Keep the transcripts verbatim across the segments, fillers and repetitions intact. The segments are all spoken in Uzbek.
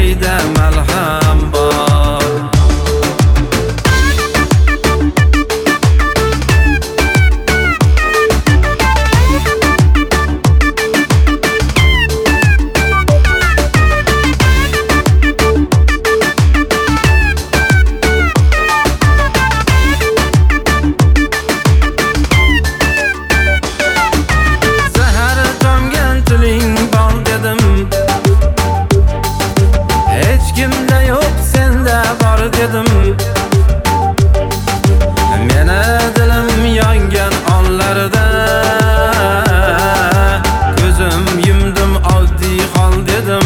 ko'nglida malham bor. Meni dilim yongan onlarda ko'zim yumdim oddiy hol dedim.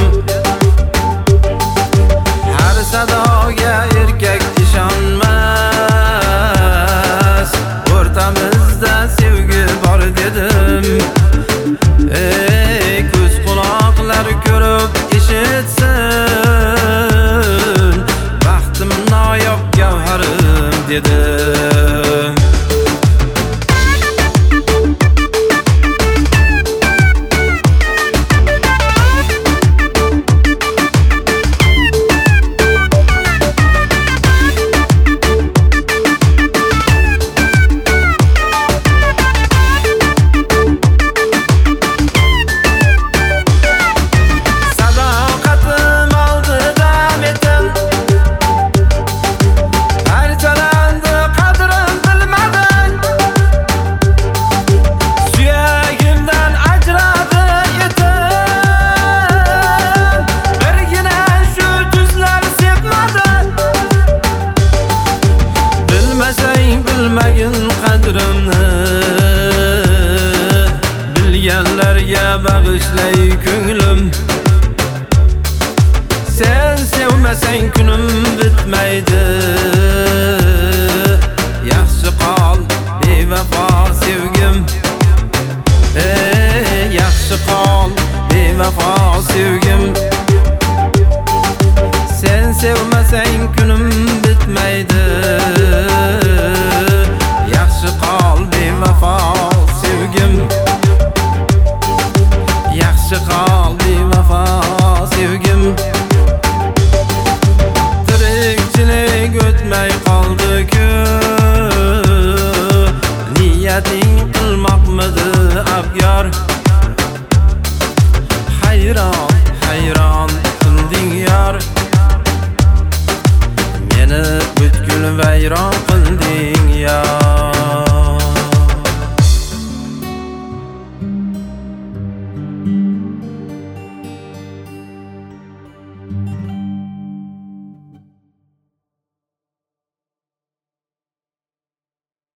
Har sadoga erkak ishonmas, o'rtamizda sevgi bor dedim. Ey ko'z quloqlar ko'rib eshitsin, baxtim noyob gavharim dedim. Bilmagin qadrimni, bilganlarga bag'ishlay ko'nglim. Sen sevmasang kunim bitmaydi. Yaxshi qol bevafo sevgim. Ey yaxshi qol bevafo sevgim. Sen sevmasang kunim bitmaydi. Yaxshi qol bevafo sevgim. Yaxshi qol bevafo sevgim. Tirikchilik o'tmay qoldi-ku, niyating qilmoqmidi abyor? Hayron, hayron qilding yor. Meni butkul vayron qilding yor.